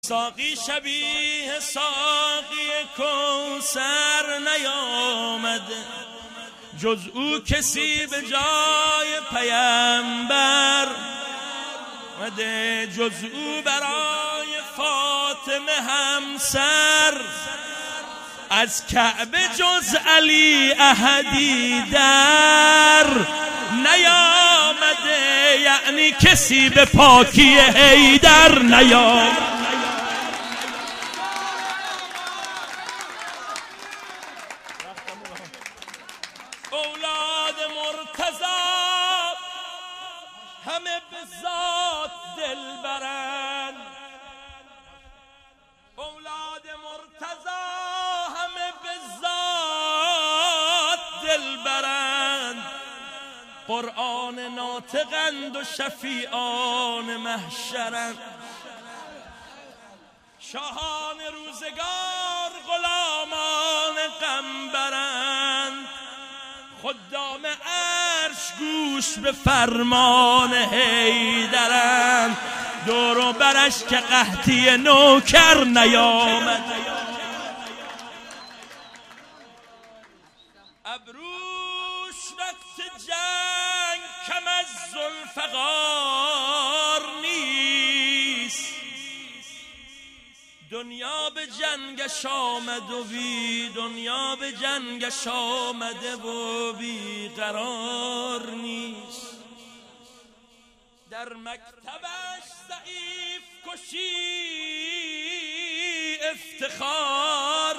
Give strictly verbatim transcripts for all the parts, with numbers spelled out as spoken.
ساقی شبیه ساقی کوثر نیامده، جز او کسی به جای پیامبر مده، جز او برای فاطمه همسر، از کعبه جز علی احدی در نیامده، یعنی کسی به پاکی حیدر نیامده. اولاد مرتضی همه به ذات دل برند، اولاد مرتضی همه به ذات دل برند، قرآن ناطقند و شفیعان محشرند، شاهان روزگار غلامان غمبرند، خدام عرش گوش به فرمان حیدرند، دور و برش که قحطی نوکر نیامد، ابروش وقت جنگ کم از ذوالفقار نیست، دنیا به جنگش آمد و بی دنیا به جنگش آمده و بی قرار نیست، در مکتبش ضعیف کشی افتخار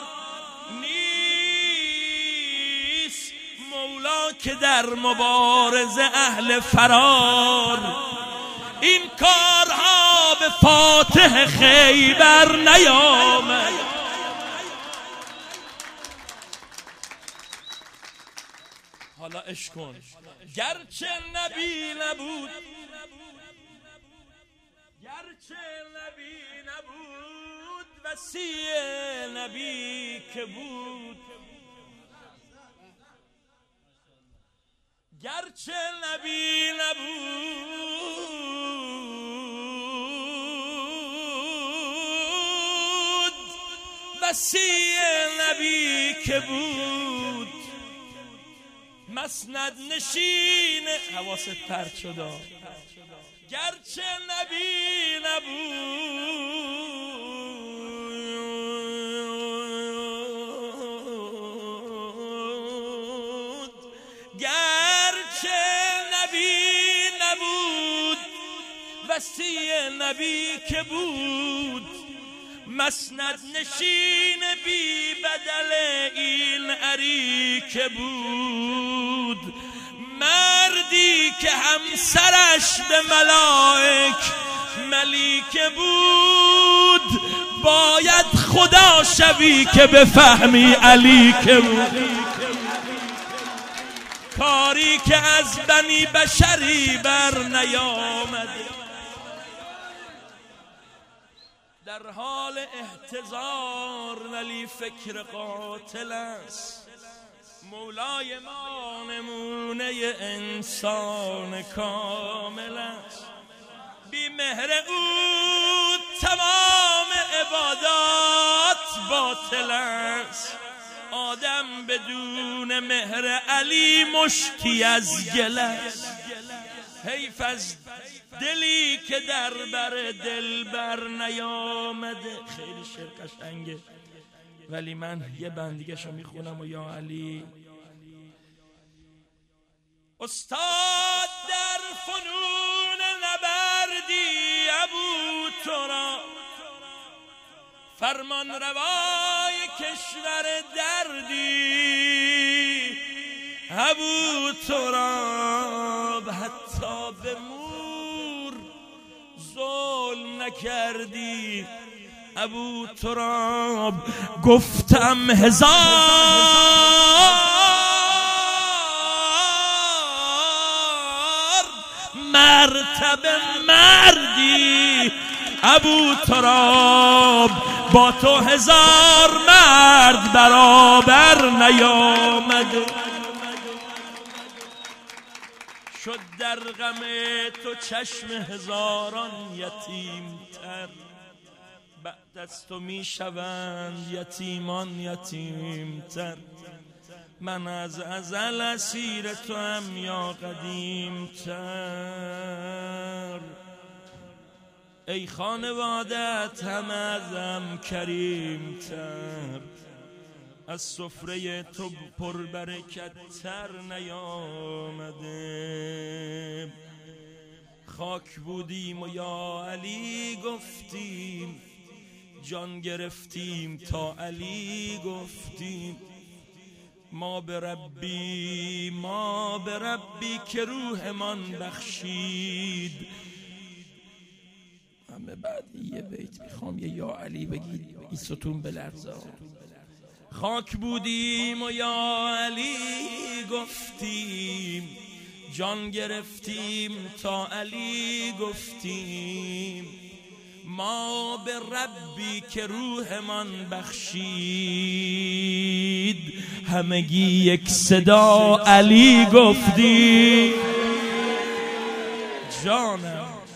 نیست، مولا که در مبارزه اهل فرار، این کارها به فاتح خیبر نیامد. حالا عشق کن، گرچه نبی نبود گرچه نبی نبود وصی نبی که بود، گرچه نبی نبود وصی نبی که بود، مسند نشین حواست پرت شده، گرچه نبی نبود گرچه نبی نبود وصی نبی که بود، مسند نشین بی بدل این عری که بود، مردی که همسرش به ملائک ملیکه بود، باید خدا شوی که بفهمی علی که بود، کاری که از بنی بشری بر نیامده، در حال احتضار ولی فکر قاتل است، مولای ما نمونه انسان کامل است، بی مهر او تمام عبادات باطل است، آدم بدون مهر علی مشتی از گل است، حیف از دلی که در بر دل بر نیامده. خیلی شعر قشنگه ولی من یه بندیگشو میخونم و یا علی. استاد در فنون نبردی ابو تراب، فرمان روای کشور دردی ابو تراب، حتی به مور ظلم نکردی ابو تراب، گفتم هزار مرتبه مردی ابو تراب، با تو هزار مرد برابر نیامده، شد در غم تو چشم هزاران یتیم تر، بعد از تو می شوند یتیمان یتیمتر. من از ازل اسیر تو هم یا قدیمتر. ای خانوادت هم ازم کریمتر. از سفره تو پر برکت تر نیامده. خاک بودیم و یا علی گفتیم، جان گرفتیم تا علی گفتیم. ما به ربی ما به ربی که روحمان بخشید. همه بعد یه بیت میخوام یه یا علی بگید این ستون بلرزه. خاک بودیم و یا علی گفتیم، جان گرفتیم تا علی گفتیم. ما به ربی که روحمان بخشید، همگی یک صدا علی گفتیم. جانم